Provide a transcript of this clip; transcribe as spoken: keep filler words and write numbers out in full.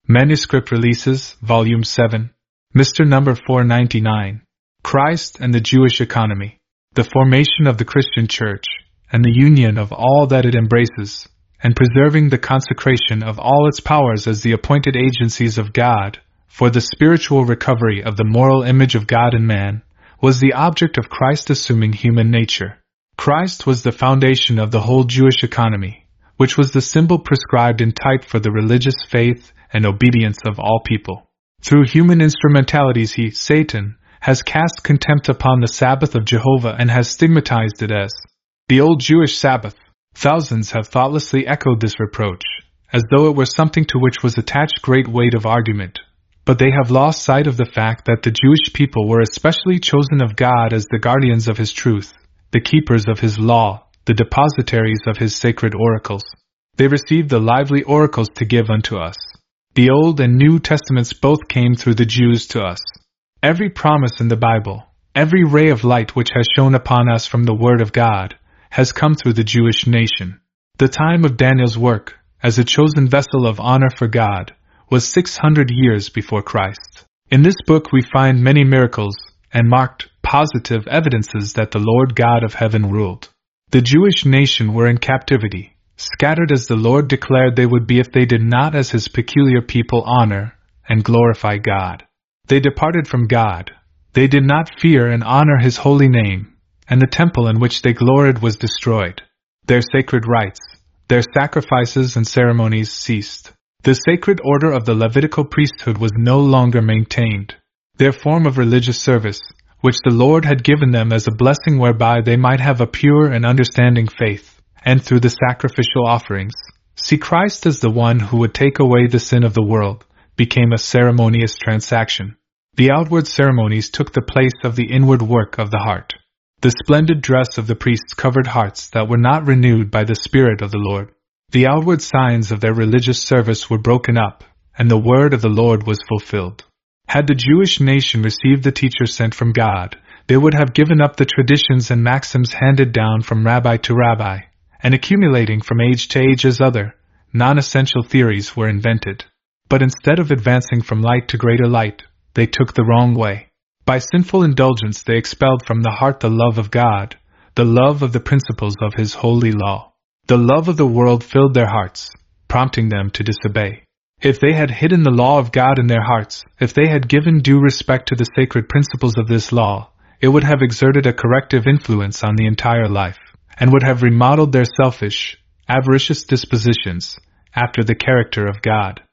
Manuscript Releases, Volume seven. Mister Number four ninety-nine. Christ and the Jewish Economy. The Formation of the Christian Church, and the union of all that it embraces, and preserving the consecration of all its powers as the appointed agencies of God, for the spiritual recovery of the moral image of God in man, was the object of Christ assuming human nature. Christ was the foundation of the whole Jewish economy, which was the symbol prescribed in type for the religious faith and obedience of all people. Through human instrumentalities he, Satan, has cast contempt upon the Sabbath of Jehovah and has stigmatized it as the old Jewish Sabbath. Thousands have thoughtlessly echoed this reproach, as though it were something to which was attached great weight of argument. But they have lost sight of the fact that the Jewish people were especially chosen of God as the guardians of His truth, the keepers of His law, the depositaries of His sacred oracles. They received the lively oracles to give unto us. The Old and New Testaments both came through the Jews to us. Every promise in the Bible, every ray of light which has shone upon us from the Word of God, has come through the Jewish nation. The time of Daniel's work, as a chosen vessel of honor for God, was six hundred years before Christ. In this book we find many miracles, and marked, positive evidences that the Lord God of heaven ruled. The Jewish nation were in captivity, scattered as the Lord declared they would be if they did not as His peculiar people honor and glorify God. They departed from God. They did not fear and honor His holy name, and the temple in which they gloried was destroyed. Their sacred rites, their sacrifices and ceremonies ceased. The sacred order of the Levitical priesthood was no longer maintained. Their form of religious service, which the Lord had given them as a blessing whereby they might have a pure and understanding faith, and through the sacrificial offerings, see Christ as the one who would take away the sin of the world, became a ceremonious transaction. The outward ceremonies took the place of the inward work of the heart. The splendid dress of the priests covered hearts that were not renewed by the Spirit of the Lord. The outward signs of their religious service were broken up, and the word of the Lord was fulfilled. Had the Jewish nation received the teacher sent from God, they would have given up the traditions and maxims handed down from rabbi to rabbi, and accumulating from age to age as other, non-essential theories were invented. But instead of advancing from light to greater light, they took the wrong way. By sinful indulgence they expelled from the heart the love of God, the love of the principles of His holy law. The love of the world filled their hearts, prompting them to disobey. If they had hidden the law of God in their hearts, if they had given due respect to the sacred principles of this law, it would have exerted a corrective influence on the entire life, and would have remodeled their selfish, avaricious dispositions after the character of God.